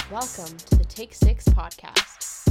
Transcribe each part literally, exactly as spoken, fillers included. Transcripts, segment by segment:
Welcome to the Take Six podcast.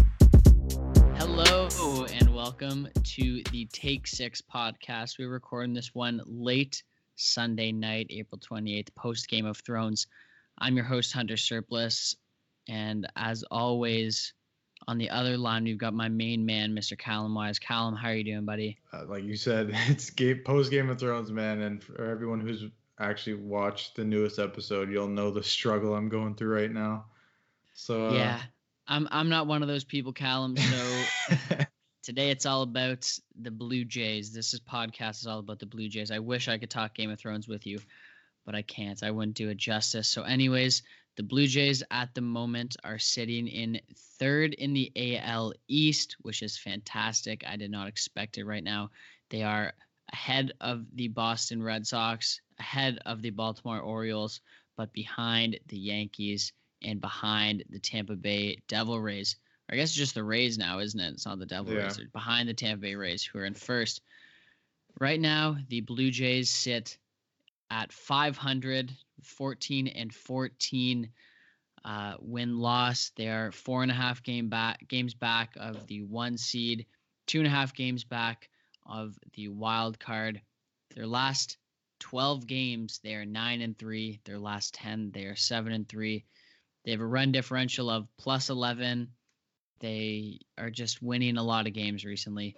Hello and welcome to the Take Six podcast. We're recording this one late Sunday night, April twenty-eighth, post Game of Thrones. I'm your host, Hunter Surplus, and as always, on the other line, we've got my main man, Mister Callum Wise. Callum, how are you doing, buddy? Uh, like you said, it's game, post Game of Thrones, man, and for everyone who's actually watched the newest episode, you'll know the struggle I'm going through right now. So uh, yeah, I'm I'm not one of those people, Callum. So today it's all about the Blue Jays. This is podcast is all about the Blue Jays. I wish I could talk Game of Thrones with you, but I can't. I wouldn't do it justice. So anyways, the Blue Jays at the moment are sitting in third in the A L East, which is fantastic. I did not expect it right now. They are ahead of the Boston Red Sox, ahead of the Baltimore Orioles, but behind the Yankees and behind the Tampa Bay Devil Rays. Or I guess it's just the Rays now, isn't it? It's not the Devil Yeah. Rays. They're behind the Tampa Bay Rays, who are in first. Right now, the Blue Jays sit at five hundred, fourteen and fourteen uh, win-loss. They are four and a half game back, games back of the one seed, two and a half games back of the wild card. Their last twelve games, they are nine and three. Their last ten, they are seven and three. They have a run differential of plus eleven. They are just winning a lot of games recently.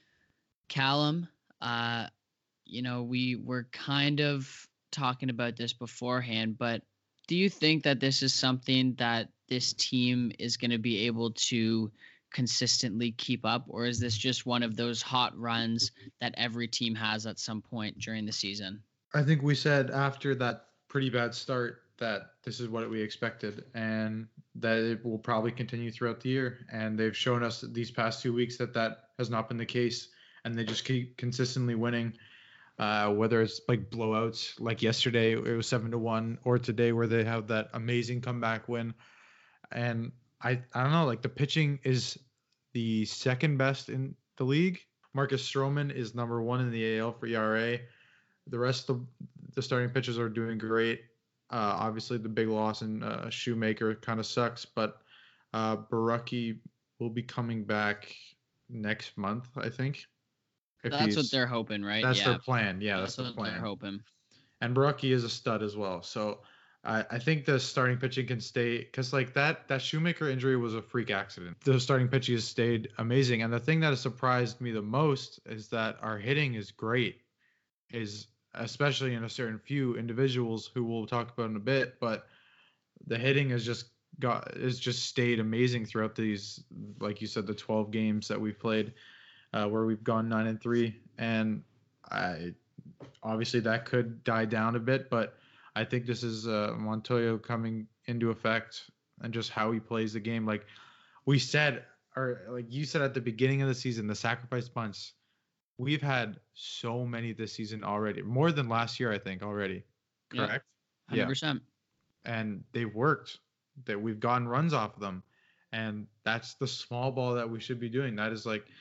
Callum, uh, you know, we were kind of talking about this beforehand, but do you think that this is something that this team is going to be able to consistently keep up, or is this just one of those hot runs that every team has at some point during the season? I think we said after that pretty bad start that this is what we expected and that it will probably continue throughout the year. And they've shown us these past two weeks that that has not been the case, and they just keep consistently winning. Uh, whether it's like blowouts, like yesterday it was seven to one, or today where they have that amazing comeback win. And I, I don't know, like the pitching is the second best in the league. Marcus Stroman is number one in the A L for E R A. The rest of the, the starting pitchers are doing great. Uh, obviously, the big loss in uh, Shoemaker kind of sucks, but uh, Borucki will be coming back next month, I think. If That's he's- what they're hoping, right? That's yeah. their plan. Yeah, that's, That's the what plan. they're hoping. And Borucki is a stud as well. So I, I think the starting pitching can stay, because like that that Shoemaker injury was a freak accident. The starting pitching has stayed amazing. And the thing that has surprised me the most is that our hitting is great. Is especially in a certain few individuals who we'll talk about in a bit, but the hitting has just got has just stayed amazing throughout these, like you said, the twelve games that we've played, uh, where we've gone nine and three, and I obviously that could die down a bit, but I think this is uh, Montoyo coming into effect and just how he plays the game. Like we said, or like you said at the beginning of the season, the sacrifice bunts. We've had so many this season already, more than last year, I think, already. Yeah, Correct? one hundred percent. And they worked. That we've gotten runs off of them. And that's the small ball that we should be doing. That is like,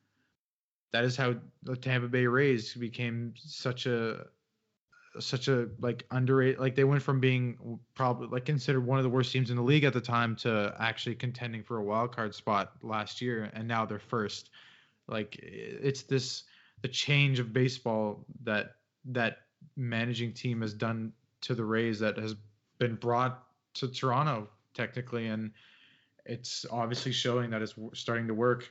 that is how the Tampa Bay Rays became such a, such a like underrated, like they went from being probably like considered one of the worst teams in the league at the time to actually contending for a wild card spot last year. And now they're first. Like it's this the change of baseball that that managing team has done to the Rays that has been brought to Toronto technically, and it's obviously showing that it's starting to work.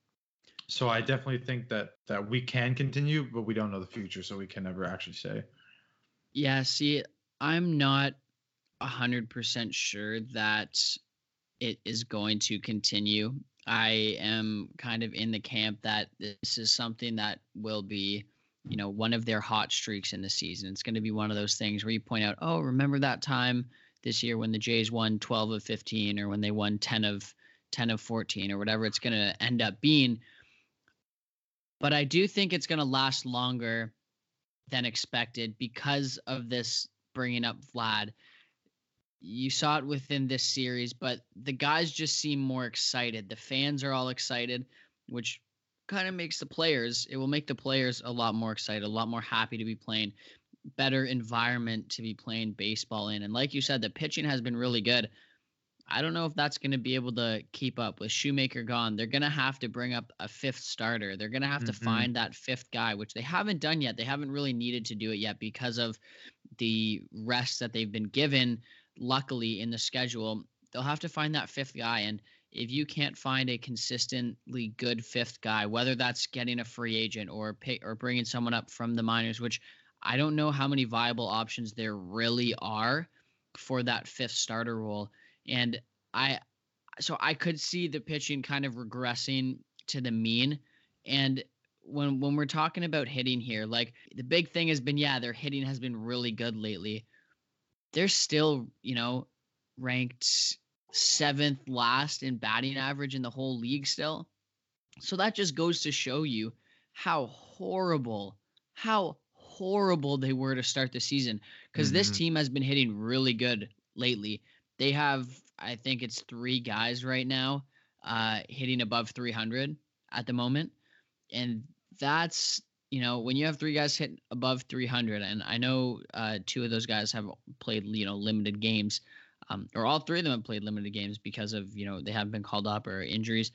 So I definitely think that that we can continue, but we don't know the future, so we can never actually say. Yeah, see, I'm not one hundred percent sure that it is going to continue. I am kind of in the camp that this is something that will be, you know, one of their hot streaks in the season. It's going to be one of those things where you point out, oh, remember that time this year when the Jays won twelve of fifteen, or when they won ten of fourteen, or whatever it's going to end up being. But I do think it's going to last longer than expected because of this bringing up Vlad. You saw it within this series, but the guys just seem more excited. The fans are all excited, which kind of makes the players, it will make the players a lot more excited, a lot more happy to be playing, better environment to be playing baseball in. And like you said, the pitching has been really good. I don't know if that's going to be able to keep up with Shoemaker gone. They're going to have to bring up a fifth starter. They're going to have mm-hmm. to find that fifth guy, which they haven't done yet. They haven't really needed to do it yet because of the rest that they've been given. Luckily in the schedule, they'll have to find that fifth guy. And if you can't find a consistently good fifth guy, whether that's getting a free agent or pay, or bringing someone up from the minors, which I don't know how many viable options there really are for that fifth starter role. And I, so I could see the pitching kind of regressing to the mean. And when, when we're talking about hitting here, like the big thing has been, yeah, their hitting has been really good lately. They're still, you know, ranked seventh last in batting average in the whole league still. So that just goes to show you how horrible, how horrible they were to start the season. Because mm-hmm. this team has been hitting really good lately. They have, I think it's three guys right now uh, hitting above three hundred at the moment. And that's, you know, when you have three guys hitting above three hundred, and I know uh, two of those guys have played, you know, limited games, um, or all three of them have played limited games because of, you know, they haven't been called up or injuries.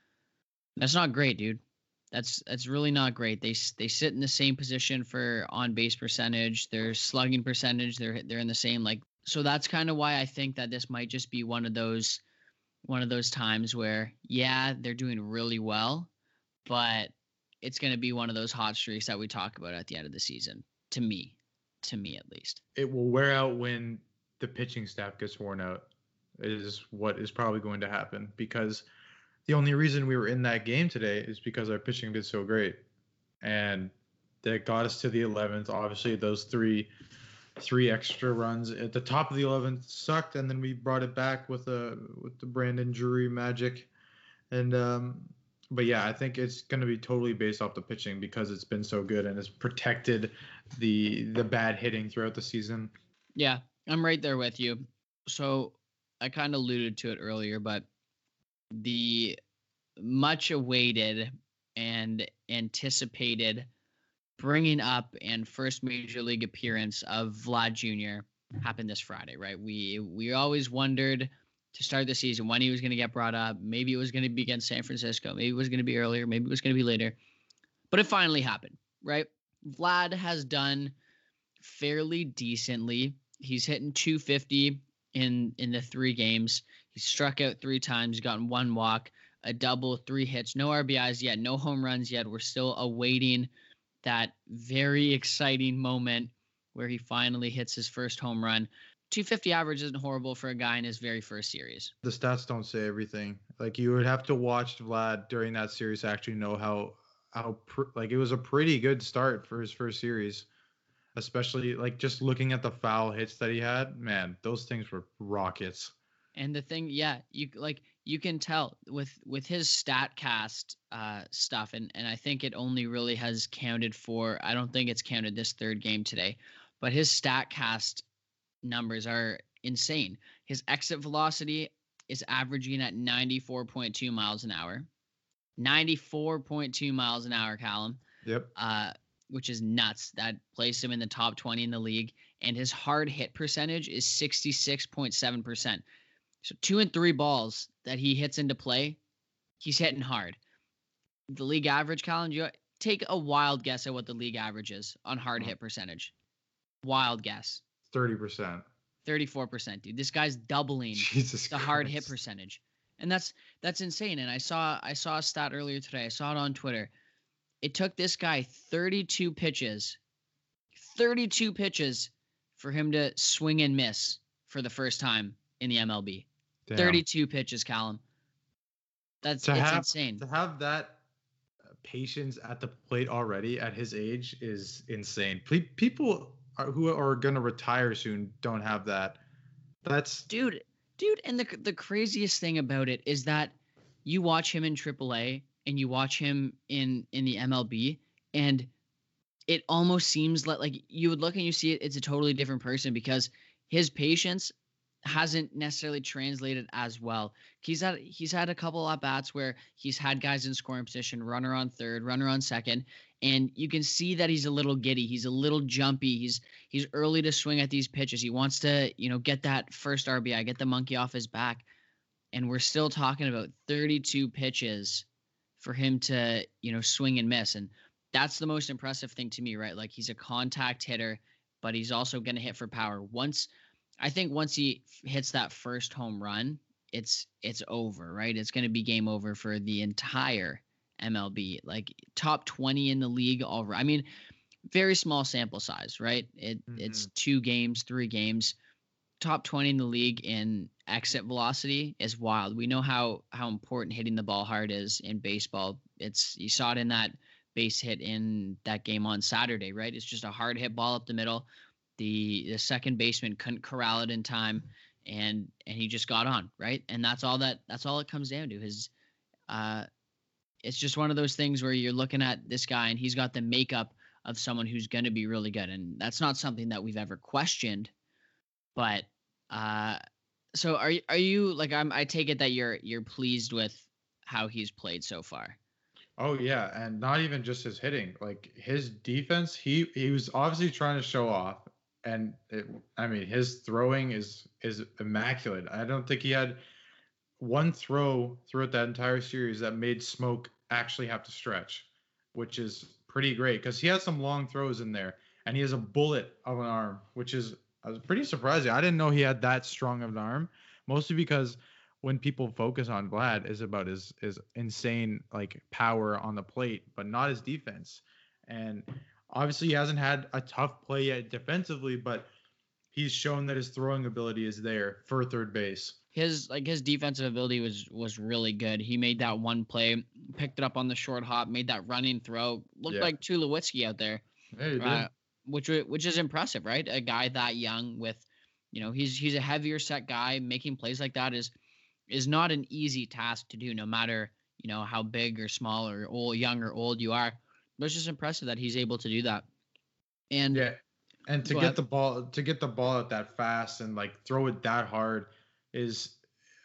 That's not great, dude. That's that's really not great. They they sit in the same position for on base percentage, their slugging percentage. They're they're in the same, like. So that's kind of why I think that this might just be one of those one of those times where, yeah, they're doing really well, but it's going to be one of those hot streaks that we talk about at the end of the season. To me, to me at least, it will wear out when the pitching staff gets worn out. Is what is probably going to happen, because the only reason we were in that game today is because our pitching did so great, and that got us to the eleventh. Obviously, those three three extra runs at the top of the eleventh sucked, and then we brought it back with a with the Brandon Drury magic. And um, but yeah, I think it's going to be totally based off the pitching because it's been so good and it's protected the the bad hitting throughout the season. Yeah, I'm right there with you. So I kind of alluded to it earlier, but the much awaited and anticipated bringing up and first major league appearance of Vlad Junior happened this Friday, right? We we always wondered to start the season when he was going to get brought up. Maybe it was going to be against San Francisco. Maybe it was going to be earlier. Maybe it was going to be later. But it finally happened, right? Vlad has done fairly decently. He's hitting two fifty in in the three games. He's struck out three times, gotten one walk, a double, three hits, no R B Is yet, no home runs yet. We're still awaiting that very exciting moment where he finally hits his first home run. two fifty average isn't horrible for a guy in his very first series. The stats don't say everything. Like, you would have to watch Vlad during that series to actually know how how pr- like it was a pretty good start for his first series, especially like just looking at the foul hits that he had. Man, those things were rockets. And the thing, yeah, you like you can tell with with his StatCast uh, stuff, and and I think it only really has counted for. I don't think it's counted this third game today, but his StatCast numbers are insane. His exit velocity is averaging at ninety-four point two miles an hour, ninety-four point two miles an hour, Callum. Yep. Uh, which is nuts. That places him in the top twenty in the league, and his hard hit percentage is sixty-six point seven percent. So two and three balls that he hits into play, he's hitting hard. The league average, Colin, you take a wild guess at what the league average is on hard hit percentage. Wild guess. thirty percent. thirty-four percent, dude. This guy's doubling Jesus the Christ. hard hit percentage. And that's that's insane. And I saw I saw a stat earlier today. I saw it on Twitter. It took this guy thirty-two pitches, thirty-two pitches for him to swing and miss for the first time in the M L B. Damn. thirty-two pitches, Callum. That's to it's have, insane. To have that patience at the plate already at his age is insane. People are, who are going to retire soon don't have that. That's dude, dude. And the the craziest thing about it is that you watch him in triple A and you watch him in in the M L B, and it almost seems like like you would look and you see it, it's a totally different person because his patience hasn't necessarily translated as well. He's had he's had a couple at bats where he's had guys in scoring position, runner on third, runner on second, and you can see that he's a little giddy. He's a little jumpy. He's he's early to swing at these pitches. He wants to, you know, get that first R B I, get the monkey off his back. and we're still talking about thirty-two pitches for him to, you know, swing and miss. And that's the most impressive thing to me, right? Like, he's a contact hitter, but he's also going to hit for power. Once, I think once he hits that first home run, it's it's over, right? It's going to be game over for the entire M L B. Like, top twenty in the league already. I mean, very small sample size, right? It mm-hmm. It's two games, three games. Top twenty in the league in exit velocity is wild. We know how how important hitting the ball hard is in baseball. It's you saw it in that base hit in that game on Saturday, right? It's just a hard hit ball up the middle. The the second baseman couldn't corral it in time, and and he just got on, right? And that's all that that's all it comes down to. His uh it's just one of those things where you're looking at this guy and he's got the makeup of someone who's going to be really good. And that's not something that we've ever questioned. But uh, so are you, are you like, I'm, I take it that you're, you're pleased with how he's played so far. Oh yeah. And not even just his hitting, like his defense, he, he was obviously trying to show off, and it, I mean, his throwing is, is immaculate. I don't think he had one throw throughout that entire series that made Smoke actually have to stretch, which is pretty great because he has some long throws in there, and he has a bullet of an arm, which is I was pretty surprising. I didn't know he had that strong of an arm, mostly because when people focus on Vlad is about his his insane like power on the plate, but not his defense. And obviously he hasn't had a tough play yet defensively, but he's shown that his throwing ability is there for third base. His like his defensive ability was was really good. He made that one play, picked it up on the short hop, made that running throw, looked Yeah. like Tulowitzki out there. Yeah, he did. Uh, which which is impressive, right? A guy that young with, you know, he's he's a heavier set guy. Making plays like that is is not an easy task to do, no matter, you know, how big or small or old, young or old you are. But it's just impressive that he's able to do that. And yeah, and to Go get ahead. the ball to get the ball out that fast and like throw it that hard is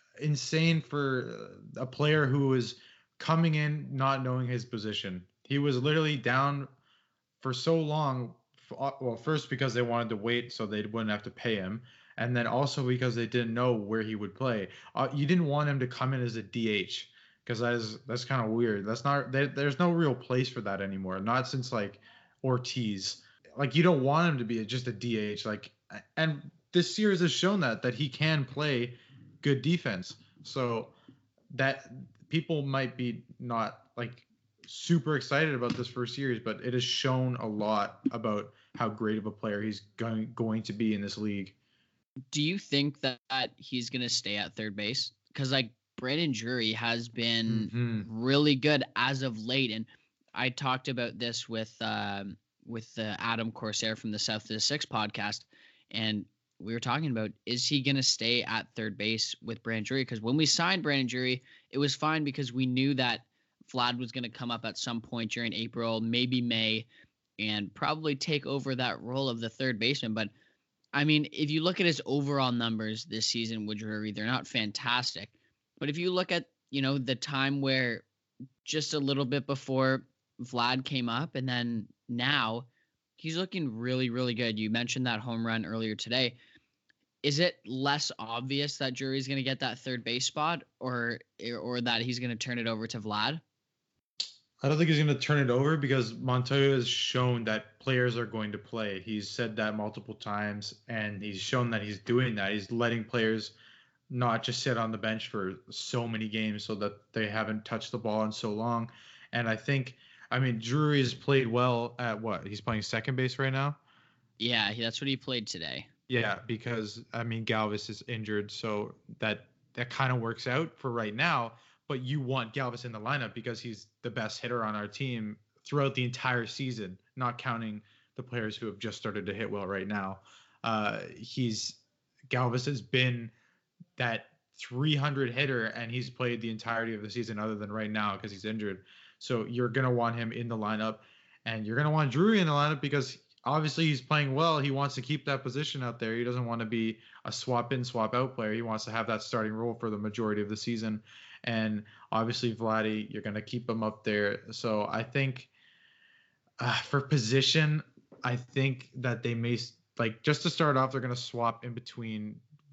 insane for a player who is coming in not knowing his position. He was literally down for so long. Well, first because they wanted to wait so they wouldn't have to pay him, and then also because they didn't know where he would play. Uh, you didn't want him to come in as a D H because that is that's kind of weird. That's not there, there's no real place for that anymore. Not since like Ortiz. Like, you don't want him to be just a D H. Like, and this series has shown that that he can play good defense. So that people might be not like super excited about this first series, but it has shown a lot about how great of a player he's going going to be in this league. do you think that he's going to stay at third base? Because like Brandon Drury has been Mhm. really good as of late, and I talked about this with um, with uh, Adam Corsair from the South to the Six podcast, and we were talking about, is he going to stay at third base with Brandon Drury? Because when we signed Brandon Drury, it was fine because we knew that Vlad was going to come up at some point during April, maybe May, and probably take over that role of the third baseman. But I mean, if you look at his overall numbers this season with Drury, they're not fantastic. But if you look at, you know, the time where just a little bit before Vlad came up and then now, he's looking really, really good. You mentioned that home run earlier today. Is it less obvious that Drury's going to get that third base spot, or or that he's going to turn it over to Vlad? I don't think he's going to turn it over because Montoya has shown that players are going to play. He's said that multiple times, and he's shown that he's doing that. He's letting players not just sit on the bench for so many games so that they haven't touched the ball in so long. And I think, I mean, Drury has played well at what? He's playing second base right now? Yeah, that's what he played today. Yeah, because, I mean, Galvis is injured, so that that kind of works out for right now. But you want Galvis in the lineup because he's the best hitter on our team throughout the entire season, not counting the players who have just started to hit well right now. Uh, he's Galvis has been that three hundred hitter, and he's played the entirety of the season other than right now because he's injured. So you're going to want him in the lineup, and you're going to want Drury in the lineup because obviously he's playing well. He wants to keep that position out there. He doesn't want to be a swap in, swap out player. He wants to have that starting role for the majority of the season. And obviously Vladdy, you're going to keep him up there. So I think uh, for position, I think that they may, like, just to start off, they're going to swap in between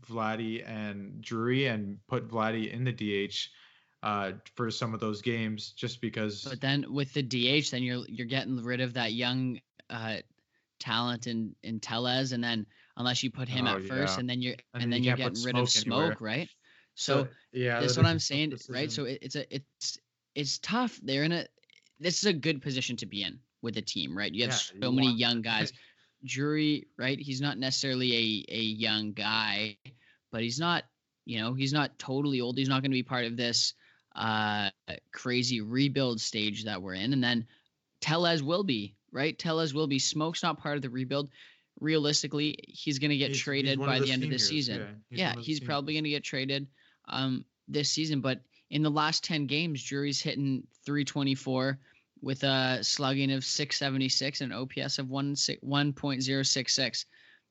Vladdy and Drury and put Vladdy in the D H uh, for some of those games, just because. But then with the D H, then you're you're getting rid of that young uh, talent in in Tellez, and then unless you put him Oh, at first, yeah. and then you're And and then then you you're can't put getting rid of Smoke anywhere. Smoke, right? So, So yeah, that's that what is a I'm tough saying, right? decision. So it, it's a it's it's tough. They're in a this is a good position to be in with a team, right? You have Yeah, so you many want- young guys. Drury, right? He's not necessarily a a young guy, but he's not, you know, he's not totally old. He's not going to be part of this uh crazy rebuild stage that we're in. And then Tellez will be, right? Tellez will be. Smoke's not part of the rebuild. Realistically, he's going to get He's- he's traded one by of the the end of the seniors, season. yeah, he's Yeah, one of the he's probably seniors. going to get traded um this season, but in the last ten games, Drury's hitting three twenty-four with a slugging of six seventy-six and an O P S of one point oh six six.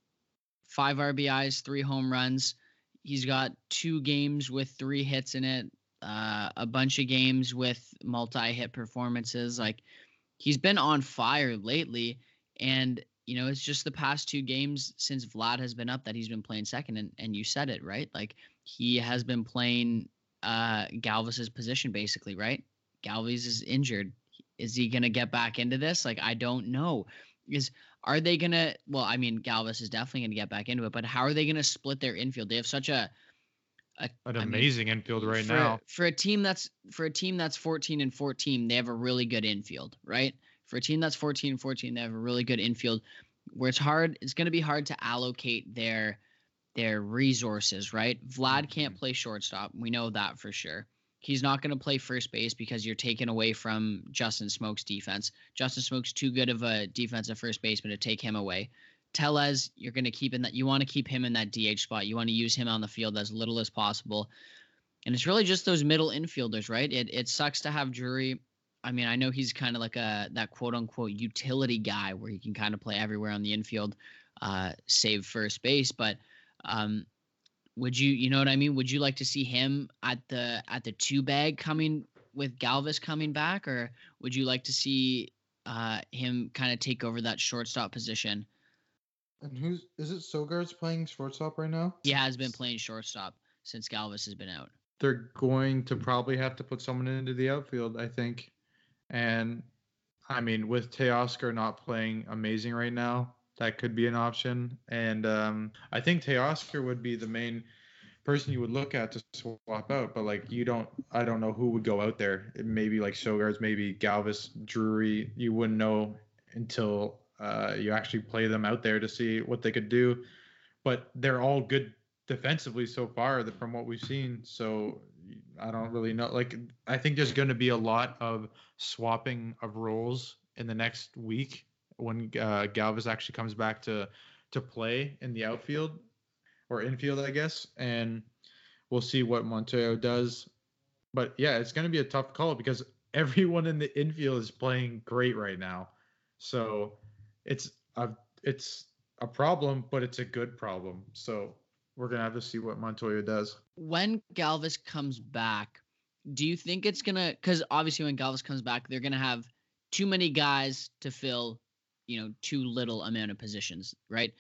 Five R B Is, three home runs. He's got two games with three hits in it, uh, a bunch of games with multi-hit performances. Like, he's been on fire lately, and you know, it's just the past two games since Vlad has been up that he's been playing second, and, and you said it, right? Like, he has been playing uh, Galvis's position basically, right? Galvis is injured. Is he going to get back into this? Like, I don't know. Is Are they going to, well, I mean, Galvis is definitely going to get back into it, but how are they going to split their infield? They have such a, a An I mean, amazing infield right for, now. For a team that's for a team that's fourteen and fourteen, they have a really good infield, right? For a team that's fourteen and fourteen, they have a really good infield where it's hard, it's going to be hard to allocate their their resources, right? Vlad can't play shortstop. We know that for sure. He's not going to play first base because you're taking away from Justin Smoke's defense. Justin Smoke's too good of a defensive first baseman to take him away. Tellez, you're going to keep in that. You want to keep him in that D H spot. You want to use him on the field as little as possible. And it's really just those middle infielders, right? It it sucks to have Drury. I mean, I know he's kind of like a that quote unquote utility guy where he can kind of play everywhere on the infield, uh, save first base. But um, would you, you know what I mean? Would you like to see him at the at the two bag coming with Galvis coming back, or would you like to see uh, him kind of take over that shortstop position? And who's is it? Sogard's playing shortstop right now. He has been playing shortstop since Galvis has been out. They're going to probably have to put someone into the outfield, I think. And I mean, with Teoscar not playing amazing right now, that could be an option. And um, I think Teoscar would be the main person you would look at to swap out. But like, you don't, I don't know who would go out there. It maybe like Sogard's, maybe Galvis, Drury. You wouldn't know until uh, you actually play them out there to see what they could do. But they're all good defensively so far from what we've seen. So I don't really know. Like, I think there's going to be a lot of swapping of roles in the next week when uh, Galvis actually comes back to to play in the outfield or infield, I guess. And we'll see what Montoyo does. But yeah, it's going to be a tough call because everyone in the infield is playing great right now. So it's a it's a problem, but it's a good problem. So we're going to have to see what Montoyo does. When Galvis comes back, do you think it's going to, because obviously when Galvis comes back, they're going to have too many guys to fill, you know, too little amount of positions, right?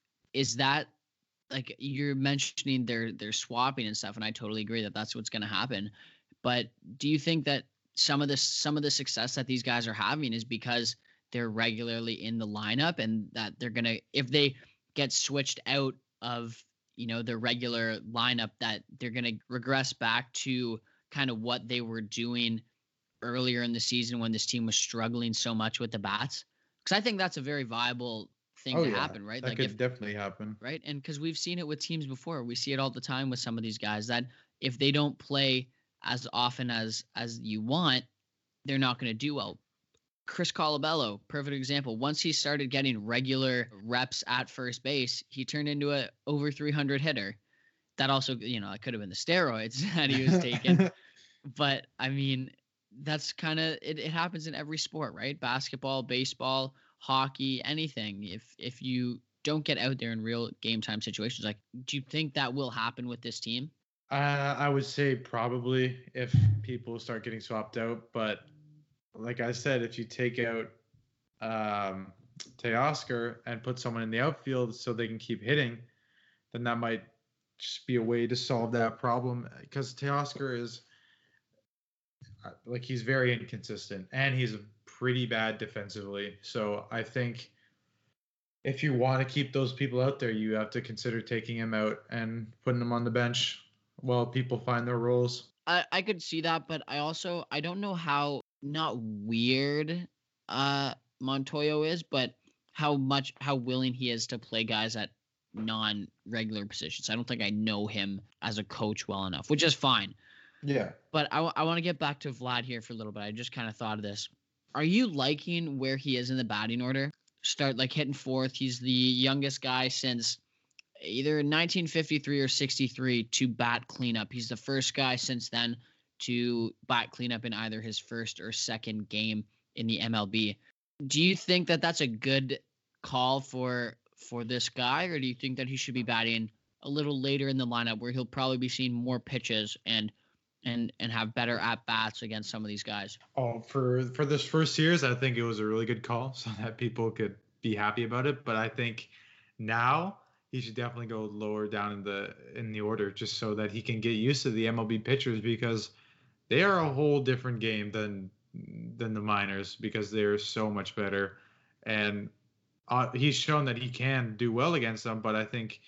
Is that, like, you're mentioning they're, they're swapping and stuff, and I totally agree that that's what's going to happen. But do you think that some of the, some of the success that these guys are having is because they're regularly in the lineup, and that they're going to, if they get switched out of, you know, their regular lineup, that they're going to regress back to kind of what they were doing earlier in the season when this team was struggling so much with the bats? Because I think that's a very viable thing Oh, to yeah. happen, right? That Like, could if, definitely happen. right? And because we've seen it with teams before, we see it all the time with some of these guys that if they don't play as often as as you want, they're not going to do well. Chris Colabello, perfect example. Once he started getting regular reps at first base, he turned into a over three hundred hitter. That also, you know, it could have been the steroids that he was taking. But I mean, that's kind of it, it happens in every sport, right? Basketball, baseball, hockey, anything. If if you don't get out there in real game time situations, like, do you think that will happen with this team? Uh, I would say probably if people start getting swapped out, but like I said, if you take out um, Teoscar and put someone in the outfield so they can keep hitting, then that might just be a way to solve that problem because Teoscar is uh, like he's very inconsistent and he's pretty bad defensively. So I think if you want to keep those people out there, you have to consider taking him out and putting him on the bench while people find their roles. I, I could see that, but I also I don't know how not weird uh Montoyo is, but how much how willing he is to play guys at non-regular positions. I don't think I know him as a coach well enough, which is fine. Yeah. But I, I want to get back to Vlad here for a little bit. I just kind of thought of this. Are you liking where he is in the batting order? Start like hitting fourth. He's the youngest guy since either nineteen fifty-three or sixty-three to bat cleanup. He's the first guy since then to bat cleanup in either his first or second game in the M L B. Do you think that that's a good call for for this guy, or do you think that he should be batting a little later in the lineup where he'll probably be seeing more pitches and and and have better at bats against some of these guys? Oh, for for this first series, I think it was a really good call so that people could be happy about it. But I think now he should definitely go lower down in the in the order just so that he can get used to the M L B pitchers because they are a whole different game than than the minors because they're so much better. And uh, he's shown that he can do well against them, but I think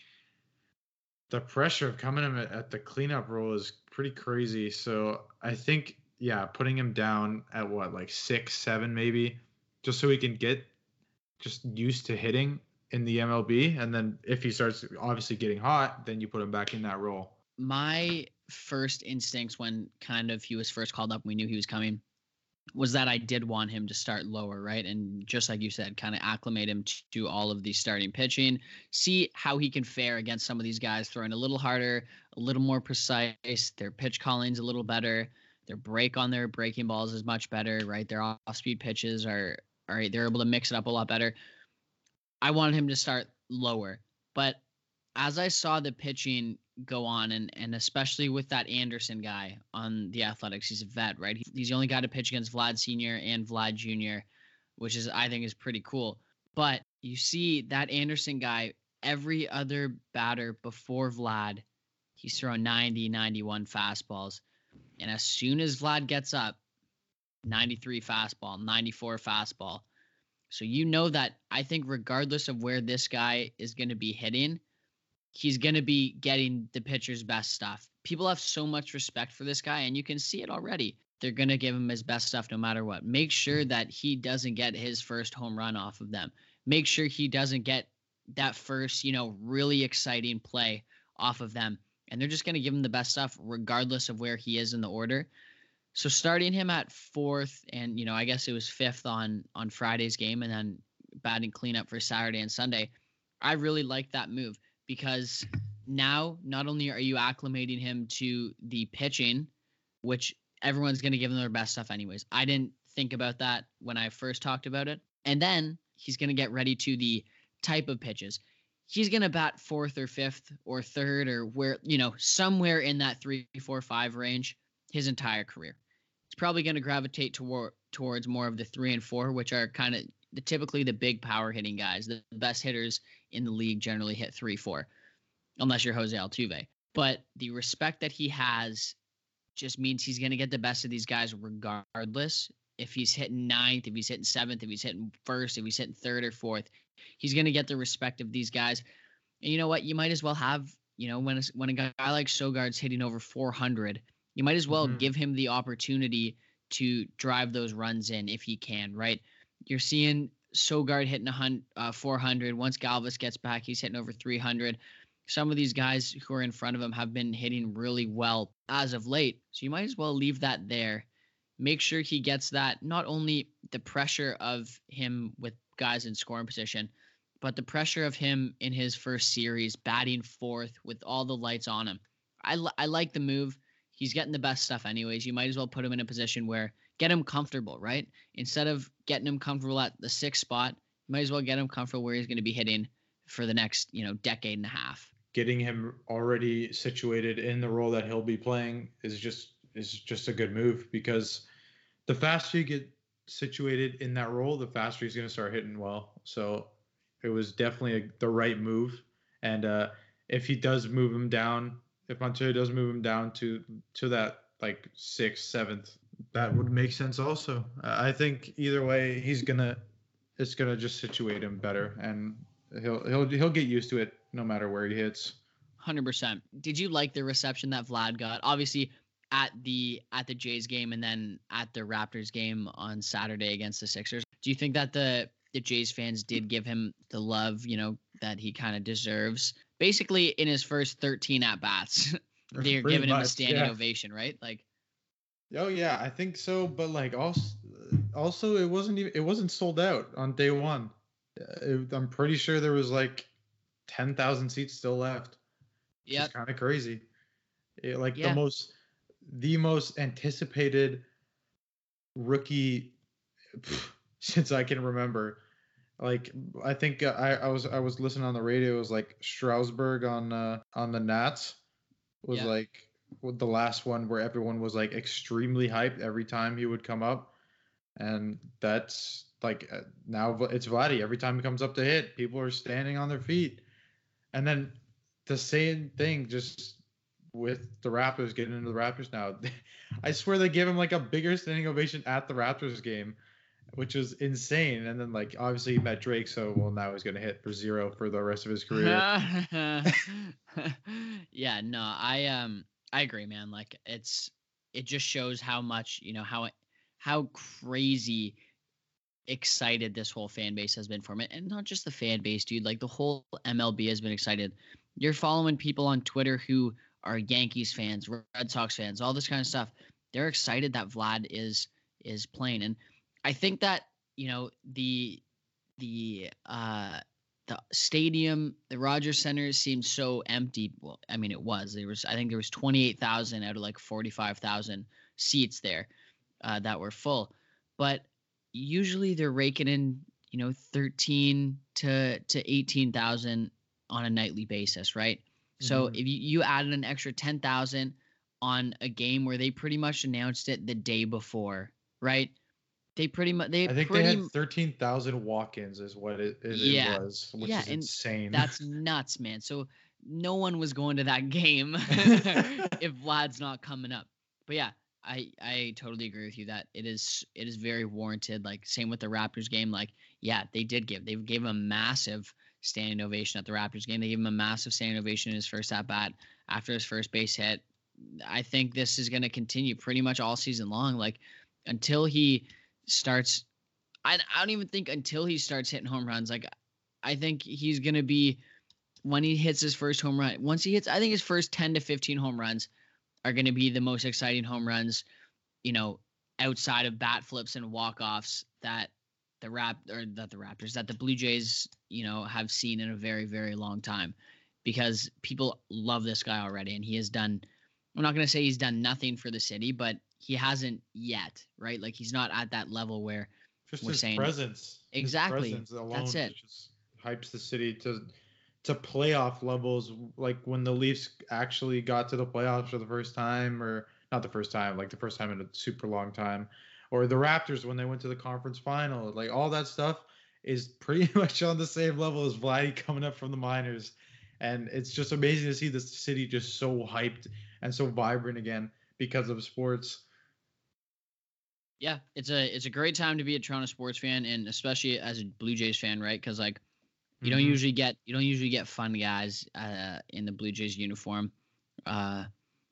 the pressure of coming him at, at the cleanup role is pretty crazy. So I think, yeah, putting him down at what, like six, seven, maybe, just so he can get just used to hitting in the M L B. And then if he starts obviously getting hot, then you put him back in that role. My first instincts when kind of he was first called up, we knew he was coming, was that I did want him to start lower, right? And just like you said, kind of acclimate him to all of the starting pitching, see how he can fare against some of these guys throwing a little harder, a little more precise. Their pitch calling's a little better. Their break on their breaking balls is much better, right? Their off-speed pitches are, are they're able to mix it up a lot better. I wanted him to start lower, but as I saw the pitching go on, and and especially with that Anderson guy on the Athletics, he's a vet, right? He, he's the only guy to pitch against Vlad Senior and Vlad Junior, which is I think is pretty cool. But you see that Anderson guy, every other batter before Vlad, he's throwing ninety, ninety-one fastballs. And as soon as Vlad gets up, ninety-three fastball, ninety-four fastball. So you know that I think regardless of where this guy is going to be hitting, he's going to be getting the pitcher's best stuff. People have so much respect for this guy, and you can see it already. They're going to give him his best stuff no matter what. Make sure that he doesn't get his first home run off of them. Make sure he doesn't get that first, you know, really exciting play off of them. And they're just going to give him the best stuff regardless of where he is in the order. So starting him at fourth and, you know, I guess it was fifth on, on Friday's game and then batting cleanup for Saturday and Sunday, I really like that move. Because now not only are you acclimating him to the pitching, which everyone's going to give him their best stuff anyways. I didn't think about that when I first talked about it. And then he's going to get ready to the type of pitches. He's going to bat fourth or fifth or third or where, you know, somewhere in that three, four, five range his entire career. He's probably going to gravitate toward towards more of the three and four, which are kind of the typically the big power hitting guys. The best hitters in the league generally hit three, four, unless you're Jose Altuve. But the respect that he has just means he's going to get the best of these guys regardless. If he's hitting ninth, if he's hitting seventh, if he's hitting first, if he's hitting third or fourth, he's going to get the respect of these guys. And you know what? You might as well have, you know, when a, when a guy like Sogard's hitting over four hundred, you might as well mm-hmm. give him the opportunity to drive those runs in if he can, right? You're seeing Sogard hitting a hun- uh, four hundred. Once Galvis gets back, he's hitting over three hundred. Some of these guys who are in front of him have been hitting really well as of late. So you might as well leave that there. Make sure he gets that, not only the pressure of him with guys in scoring position, but the pressure of him in his first series, batting fourth with all the lights on him. I, li- I like the move. He's getting the best stuff anyways. You might as well put him in a position where get him comfortable, right? Instead of getting him comfortable at the sixth spot, you might as well get him comfortable where he's going to be hitting for the next, you know, decade and a half. Getting him already situated in the role that he'll be playing is just is just a good move because the faster you get situated in that role, the faster he's going to start hitting well. So it was definitely a, the right move. And uh, if he does move him down, if Ontario does move him down to to that like sixth, seventh, that would make sense also. I think either way, he's gonna it's gonna just situate him better, and he'll he'll he'll get used to it no matter where he hits. one hundred percent. Did you like the reception that Vlad got? Obviously, at the at the Jays game and then at the Raptors game on Saturday against the Sixers. Do you think that the the Jays fans did give him the love, you know, that he kind of deserves? Basically, in his first thirteen at bats, they're Pretty giving him a much, standing yeah. ovation, right? Like, Oh yeah, I think so. But like also, also it wasn't even it wasn't sold out on day one. Uh, It, I'm pretty sure there was like ten thousand seats still left. Which yeah, is kind of crazy. It- like Yeah. the most, the most anticipated rookie since I can remember. Like I think uh, I, I was I was listening on the radio. It was like Strasburg on uh, on the Nats was Yeah. like the last one where everyone was like extremely hyped every time he would come up, and that's like uh, now it's Vladdy. Every time he comes up to hit, people are standing on their feet, and then the same thing just with the Raptors getting into the Raptors now. I swear they gave him like a bigger standing ovation at the Raptors game, which was insane. And then like obviously he met Drake, so well now he's gonna hit for zero for the rest of his career. yeah, no, I um I agree, man. Like it's it just shows how much, you know, how how crazy excited this whole fan base has been for him. And not just the fan base, dude. Like the whole M L B has been excited. You're following people on Twitter who are Yankees fans, Red Sox fans, all this kind of stuff. They're excited that Vlad is is playing. And I think that, you know, the the uh the stadium, the Rogers Center seemed so empty. Well, I mean it was. There was I think there was twenty-eight thousand out of like forty-five thousand seats there uh, that were full. But usually they're raking in, you know, thirteen to to eighteen thousand on a nightly basis, right? So Mhm. if you, you added an extra ten thousand on a game where they pretty much announced it the day before, right? They pretty much they I think pretty they had thithirteen thousand walk-ins is what it, it, Yeah. it was, which Yeah, is and insane. that's nuts, man. So no one was going to that game if Vlad's not coming up. But yeah, I I totally agree with you that it is it is very warranted. Like same with the Raptors game. Like yeah, they did give they gave him a massive standing ovation at the Raptors game. They gave him a massive standing ovation in his first at bat after his first base hit. I think this is going to continue pretty much all season long. Like until he starts. I I don't even think until he starts hitting home runs. Like I think he's going to be when he hits his first home run. Once he hits, I think his first ten to fifteen home runs are going to be the most exciting home runs, you know, outside of bat flips and walk-offs that the Rap or that the Raptors, that the Blue Jays, you know, have seen in a very, very long time because people love this guy already. And he has done, I'm not going to say he's done nothing for the city, but he hasn't yet, right? Like he's not at that level where Just we're his saying presence. His exactly. presence alone That's it. just hypes the city to to playoff levels. Like when the Leafs actually got to the playoffs for the first time, or not the first time, like the first time in a super long time, or the Raptors when they went to the conference final. Like all that stuff is pretty much on the same level as Vladdy coming up from the minors. And it's just amazing to see the city just so hyped and so vibrant again because of sports. Yeah, it's a it's a great time to be a Toronto sports fan, and especially as a Blue Jays fan, right? Because like you don't Mhm. usually get you don't usually get fun guys uh, in the Blue Jays uniform. Uh,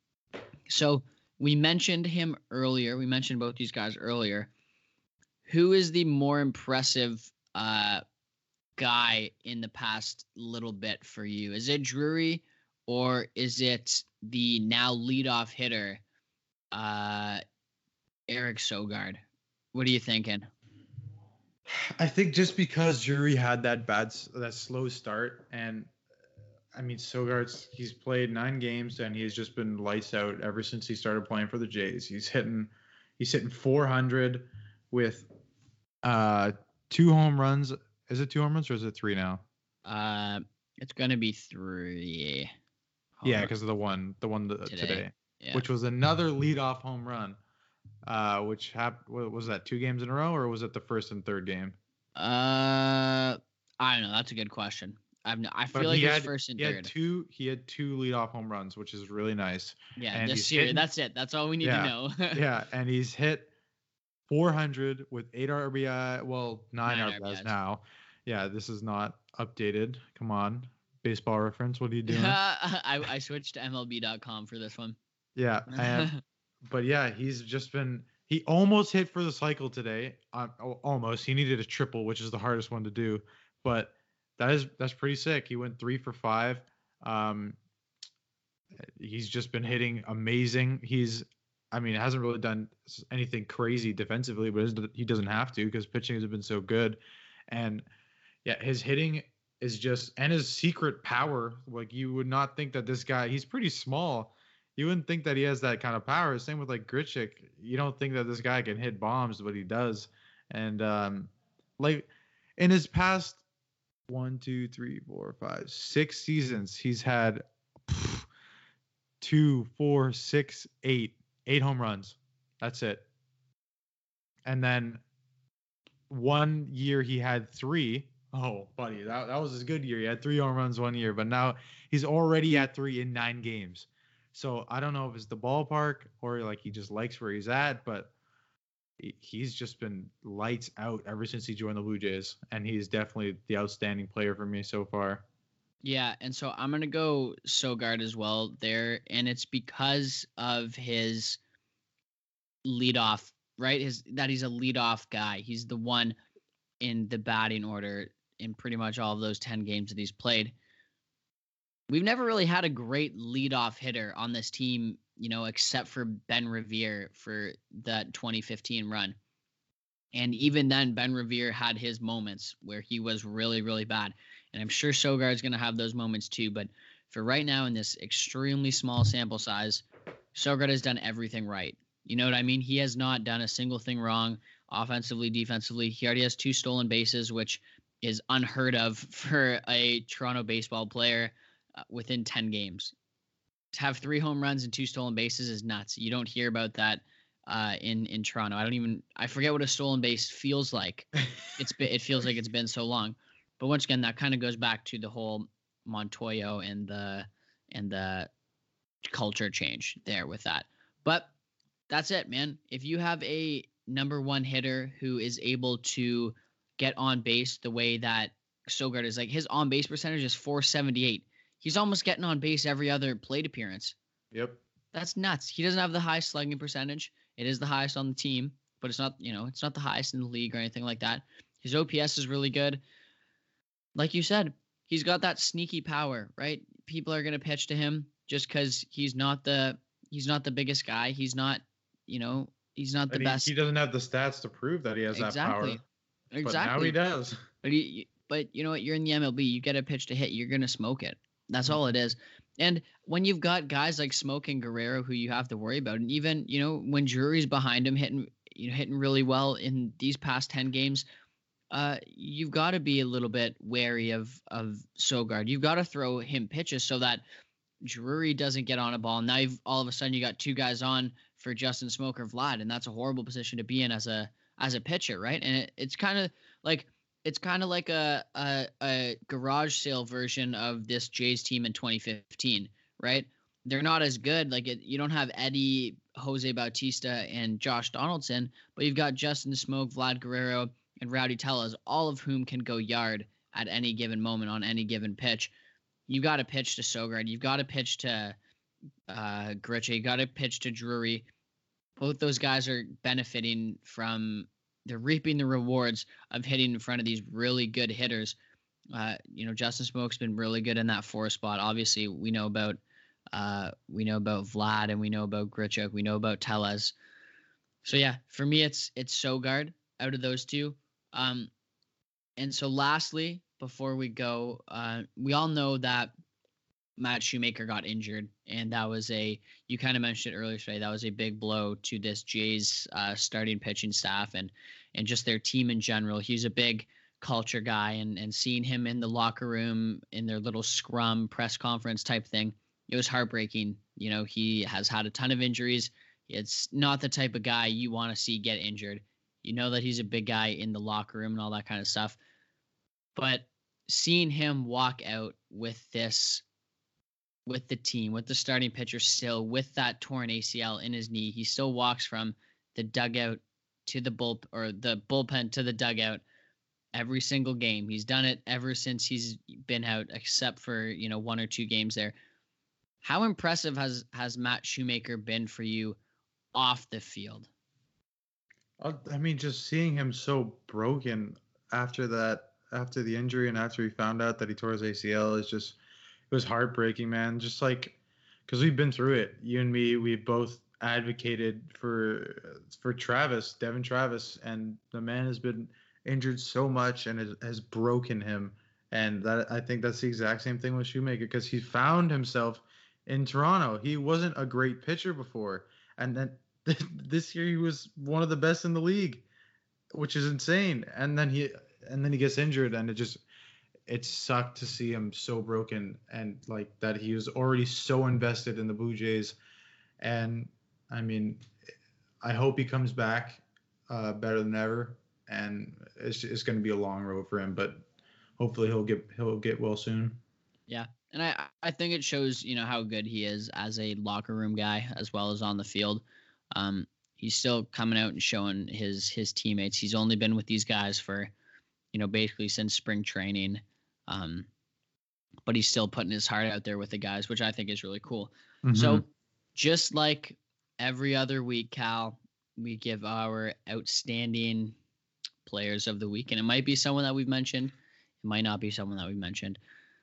so we mentioned him earlier. We mentioned both these guys earlier. Who is the more impressive uh, guy in the past little bit for you? Is it Drury or is it the now leadoff hitter, uh, Eric Sogard? What are you thinking? I think just because Drury had that bad, s- that slow start, and I mean Sogard's he's played nine games and he's just been lights out ever since he started playing for the Jays. He's hitting, he's hitting four hundred with uh two home runs. Is it two home runs or is it three now? Uh, it's gonna be three. Yeah, Home because of the one, the one th- today. today, Yeah. which was another leadoff home run. Uh, which happened. Was that two games in a row or was it the first and third game? Uh, I don't know. That's a good question. I've no, I But feel like he it's had first and he had third. two he had two leadoff home runs, which is really nice. Yeah, And this he's series. hitting, That's it. That's all we need yeah, to know. yeah, and he's hit four hundred with eight R B I, well, nine, Nine R B Is R B Is. now. Yeah, this is not updated. Come on, Baseball Reference. What are you doing? I I switched to M L B dot com for this one. Yeah, and but yeah, he's just been. He almost hit for the cycle today. Um, al- almost. He needed a triple, which is the hardest one to do. But that is that's pretty sick. He went three for five. Um, he's just been hitting amazing. He's, I mean, hasn't really done s- anything crazy defensively, but isn't- he doesn't have to because pitching has been so good. And yeah, his hitting is just, and his secret power. Like you would not think that this guy. He's pretty small. You wouldn't think that he has that kind of power. Same with like Grichuk. You don't think that this guy can hit bombs, but he does. And um, like in his past one, two, three, four, five, six seasons, he's had pff, two, four, six, eight, eight home runs. That's it. And then one year he had three. Oh, buddy, that, that was his good year. He had three home runs one year, but now he's already at three in nine games. So I don't know if it's the ballpark or like he just likes where he's at, but he- he's just been lights out ever since he joined the Blue Jays, and he's definitely the outstanding player for me so far. Yeah, and so I'm gonna go Sogard as well there, and it's because of his leadoff, right? His that he's a leadoff guy. He's the one in the batting order in pretty much all of those ten games that he's played. We've never really had a great leadoff hitter on this team, you know, except for Ben Revere for that twenty fifteen run. And even then, Ben Revere had his moments where he was really, really bad. And I'm sure Sogard's going to have those moments too. But for right now, in this extremely small sample size, Sogard has done everything right. You know what I mean? He has not done a single thing wrong offensively, defensively. He already has two stolen bases, which is unheard of for a Toronto baseball player uh, within ten games. To have three home runs and two stolen bases is nuts. You don't hear about that uh, in in Toronto. I don't even I forget what a stolen base feels like. It's been, it feels like it's been so long. But once again, that kind of goes back to the whole Montoyo and the and the culture change there with that. But that's it, man. If you have a number one hitter who is able to get on base the way that Sogard is, like his on base percentage is four seventy-eight. He's almost getting on base every other plate appearance. Yep. That's nuts. He doesn't have the highest slugging percentage. It is the highest on the team, but it's not, you know, it's not the highest in the league or anything like that. His O P S is really good. Like you said, he's got that sneaky power, right? People are going to pitch to him just because he's not the he's not the biggest guy. He's not, you know, he's not the And he, best. he doesn't have the stats to prove that he has Exactly. that power. Exactly. But now he does. But he, but you know what? You're in the M L B. You get a pitch to hit, you're gonna smoke it. That's all it is. And when you've got guys like Smoke and Guerrero who you have to worry about, and even you know when Drury's behind him hitting, you know, hitting really well in these past ten games, uh, you've got to be a little bit wary of of Sogard. You've got to throw him pitches so that Drury doesn't get on a ball. Now you've all of a sudden you got two guys on for Justin Smoke or Vlad, and that's a horrible position to be in as a as a pitcher, right? And it, it's kind of like it's kind of like a, a a garage sale version of this Jays team in twenty fifteen, right? They're not as good. Like it, you don't have Eddie, Jose Bautista, and Josh Donaldson, but you've got Justin Smoke, Vlad Guerrero, and Rowdy Tellez, all of whom can go yard at any given moment on any given pitch. You got to pitch to Sogard. You've got to pitch to uh, Grichuk. You got to pitch to Drury. Both those guys are benefiting from, they're reaping the rewards of hitting in front of these really good hitters. Uh, you know, Justin Smoke's been really good in that four spot. Obviously, we know about uh, we know about Vlad and we know about Grichuk. We know about Tellez. So yeah, for me, it's it's Sogard out of those two. Um, and so lastly, before we go, uh, we all know that Matt Shoemaker got injured, and that was a, you kind of mentioned it earlier today, that was a big blow to this Jays uh, starting pitching staff and and just their team in general. He's a big culture guy, and and seeing him in the locker room in their little scrum press conference type thing, it was heartbreaking. You know, he has had a ton of injuries. It's not the type of guy you want to see get injured. You know that he's a big guy in the locker room and all that kind of stuff. But seeing him walk out with this, with the team, with the starting pitcher still, with that torn A C L in his knee, he still walks from the dugout to the bull or the bullpen to the dugout every single game. He's done it ever since he's been out, except for, you know, one or two games there. How impressive has, has Matt Shoemaker been for you off the field? I mean, just seeing him so broken after that, after the injury and after he found out that he tore his A C L is just, it was heartbreaking, man. Just like, because we've been through it. You and me, we both advocated for for Travis, Devon Travis, and the man has been injured so much and has, has broken him. And that I think that's the exact same thing with Shoemaker, because he found himself in Toronto. He wasn't a great pitcher before, and then this year he was one of the best in the league, which is insane. And then he and then he gets injured, and it just it sucked to see him so broken, and like that he was already so invested in the Blue Jays. And I mean, I hope he comes back uh, better than ever, and it's it's going to be a long road for him, but hopefully he'll get he'll get well soon. Yeah. And I, I think it shows, you know, how good he is as a locker room guy as well as on the field. Um, he's still coming out and showing his his teammates. He's only been with these guys for, you know, basically since spring training. Um, but he's still putting his heart out there with the guys, which I think is really cool. Mm-hmm. So just like every other week, Cal, we give our outstanding players of the week. And it might be someone that we've mentioned. It might not be someone that we've mentioned.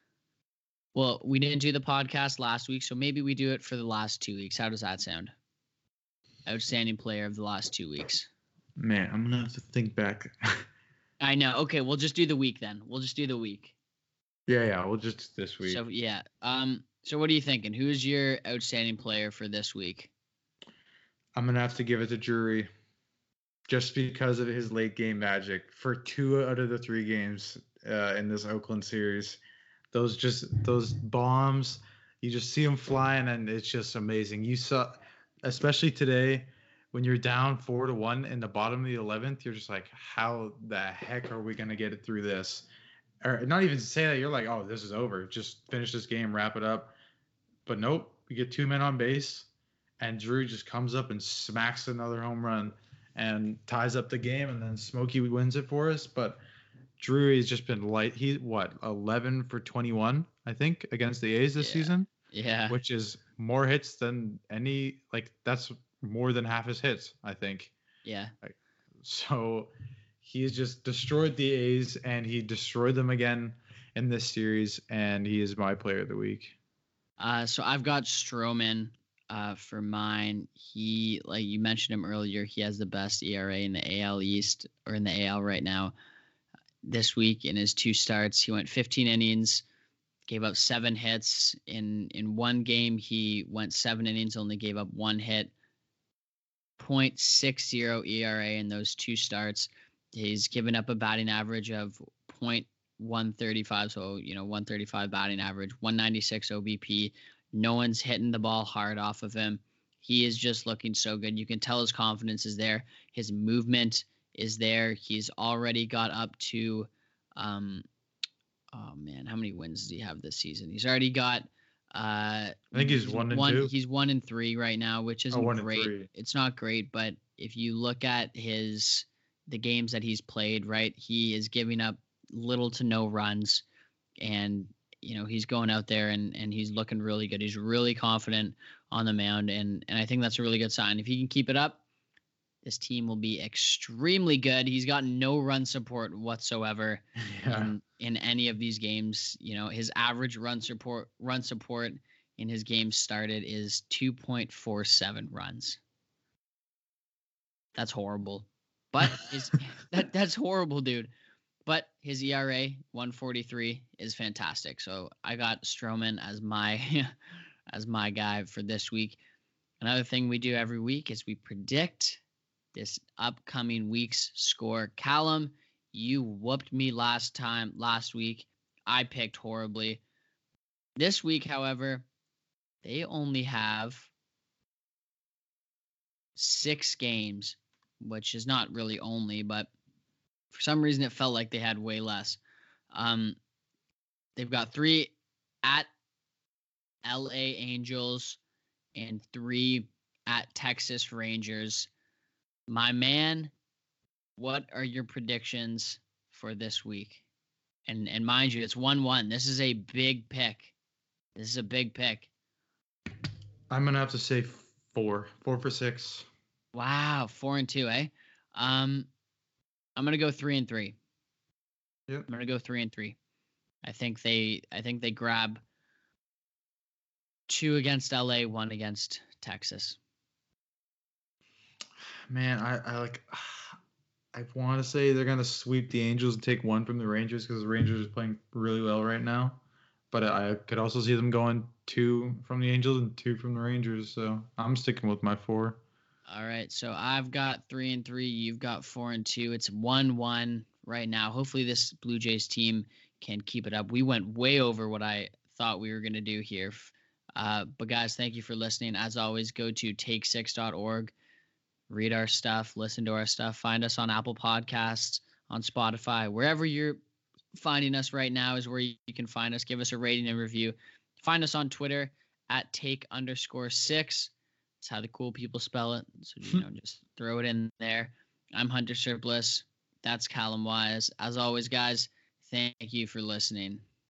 Well, we didn't do the podcast last week, so maybe we do it for the last two weeks. How does that sound? Outstanding player of the last two weeks. Man, I'm gonna have to think back. I know. Okay, we'll just do the week then. We'll just do the week. Yeah, yeah, we'll just this week. So yeah. Um. So what are you thinking? Who's your outstanding player for this week? I'm gonna have to give it to Drury, just because of his late game magic for two out of the three games uh, in this Oakland series. Those just those bombs, you just see them flying, and it's just amazing. You saw. Especially today, when you're down four to one in the bottom of the eleventh, you're just like, how the heck are we gonna get it through this? Or not even to say that, you're like, oh, this is over. Just finish this game, wrap it up. But nope, we get two men on base, and Drew just comes up and smacks another home run and ties up the game, and then Smokey wins it for us. But Drew has just been light. He what eleven for twenty-one, I think, against the A's this yeah. season. Yeah, which is more hits than any, like that's more than half his hits, I think. Yeah. Like, so he's just destroyed the A's, and he destroyed them again in this series, and he is my player of the week. Uh, so I've got Stroman uh, for mine. He, like you mentioned him earlier, he has the best E R A in the A L East, or in the A L right now. This week in his two starts, he went fifteen innings, gave up seven hits. In in one game, he went seven innings, only gave up one hit. point six oh E R A in those two starts. He's given up a batting average of point one thirty-five, so, you know, one thirty-five batting average, one ninety-six O B P. No one's hitting the ball hard off of him. He is just looking so good. You can tell his confidence is there. His movement is there. He's already got up to... um. Oh man, how many wins does he have this season? He's already got. Uh, I think he's one and one, two. He's one and three right now, which isn't oh, one great. And three. It's not great, but if you look at his the games that he's played, right, he is giving up little to no runs, and you know he's going out there and and he's looking really good. He's really confident on the mound, and and I think that's a really good sign. If he can keep it up, this team will be extremely good. He's got no run support whatsoever yeah. in, in any of these games. You know, his average run support run support in his games started is two point four seven runs. That's horrible. But his that that's horrible, dude. But his E R A one forty-three is fantastic. So I got Stroman as my as my guy for this week. Another thing we do every week is we predict this upcoming week's score. Callum, you whooped me last time, last week. I picked horribly. This week, however, they only have six games, which is not really only, but for some reason it felt like they had way less. Um, they've got three at L A Angels and three at Texas Rangers. My man, what are your predictions for this week? And and mind you, it's one one. This is a big pick. This is a big pick. I'm gonna have to say four, four for six. Wow, four and two, eh? Um, I'm gonna go three and three. Yep. I'm gonna go three and three. I think they, I think they grab two against L A, one against Texas. Man, I, I like. I want to say they're gonna sweep the Angels and take one from the Rangers because the Rangers are playing really well right now. But I could also see them going two from the Angels and two from the Rangers. So I'm sticking with my four. All right, so I've got three and three. You've got four and two. It's one one right now. Hopefully, this Blue Jays team can keep it up. We went way over what I thought we were gonna do here. Uh, but guys, thank you for listening. As always, go to take six dot org, read our stuff, listen to our stuff. Find us on Apple Podcasts, on Spotify, wherever you're finding us right now is where you can find us. Give us a rating and review. Find us on Twitter at take underscore six. That's how the cool people spell it. So, you know, just throw it in there. I'm Hunter Surplus. That's Callum Wise. As always, guys, thank you for listening.